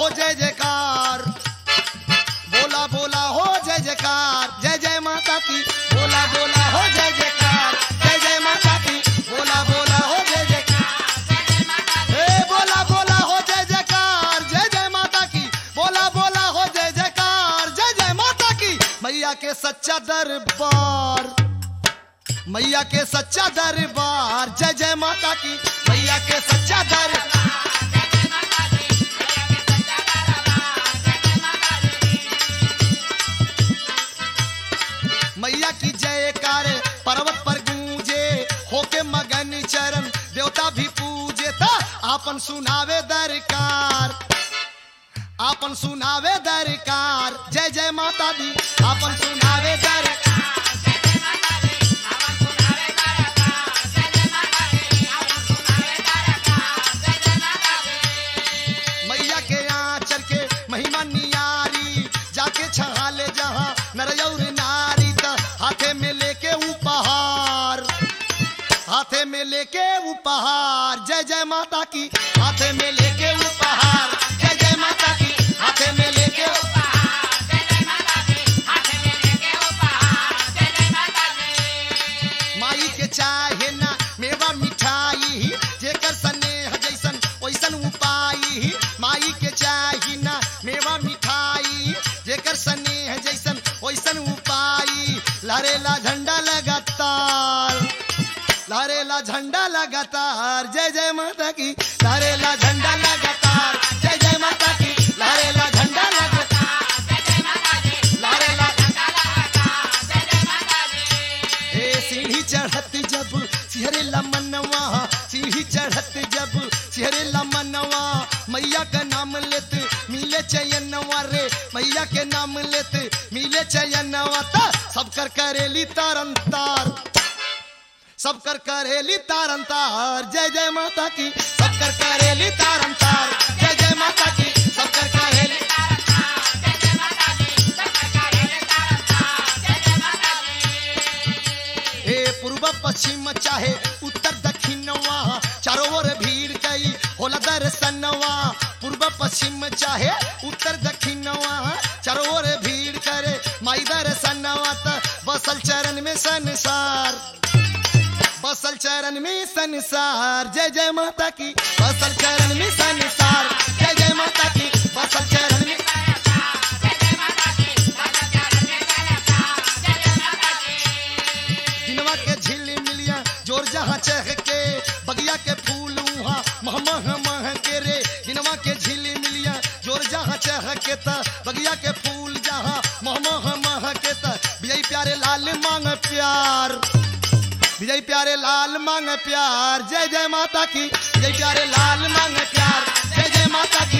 जय जयकार, बोला बोला हो जय जयकार, जय जय माता की, बोला बोला हो जय जयकार, जय जय माता की, बोला बोला हो जय जयकार, हे बोला बोला हो जय जयकार, जय जय माता की, बोला बोला हो जय जयकार, जय जय माता की। मैया के सच्चा दरबार, मैया के सच्चा दरबार, जय जय माता की, मैया के सच्चा दरबार। मैया की जयकार पर्वत पर गूंजे, होके मगन चरण देवता भी पूजे। था आपन सुनावे दरकार, आपन सुनावे दरकार, जय जय माता दी, आपन सुनावे दरकार। मैया के आंचल के महिमा नियारी, जाके छहाले जहां नर और नारी। हाथे में लेके उपहार, हाथे में लेके उपहार, जय जय माता की, हाथे में लेके उपहार, जय जय माता की, हाथे में लेके उपहार, जय जय माता की, हाथे में लेके उपहार, जय जय माता की। माई के चाहे ना मेवा मिठाई, जेकर स्नेह जैसन वैसन उपाई। माई के चाही ना मेवा मिठाई, जेकर स्नेह जैसन वैसन उपाई। लहरेला झंडा लगातार, लहरेला झंडा लगातार, जय जय माता की, लहरेला झंडा लगातार, जय जय माता की, लहरेला झंडा लगातार, जय जय माता की, लहरेला झंडा लगातार, जय जय माता की। ए सीढ़ी चढ़त जब सिहरेला मनवा, सीढ़ी चढ़त जब सिहरेला मनवा। मैया का नाम लेत मिले चयनवा रे, मैया के नाम लेत मिले चयनवा। सब कर करेली तारन तार, सब कर करेली तारन तार, जय जय माता की, सब कर करेली तारन तार, जय जय माता की, सब कर करेली तारन तार, जय जय माता की, सब कर करेली तारन तार, जय जय माता की। हे पूर्व पश्चिम चाहे उत्तर दक्षिणवा, चारों ओर भीड़ कई होला दर्शनवा। पूर्व पश्चिम चाहे उत्तर दक्षिणवा, चारों ओर भीड़ करे माई दर्शनवा। बसल चरण में संसार, बसल चरण में संसार, जय जय माता की, बसल चरण में संसार, जय जय माता की, बसल चरण में संसार, जय जय माता की, बसल चरण में संसार, जय जय माता की। दिनवा के झिल मिलिया जोर जहां चहके, बगिया के फूल वहां मह मह मह के रे। दिनवा के झिल मिलिया जोर जहां चहके त, बगिया के फूल जहां मह मह मह के त। विजय प्यारे लाल मांग प्यार, विजय प्यारे लाल मांग प्यार, जय जय माता की, विजय प्यारे लाल मांग प्यार, जय जय माता की।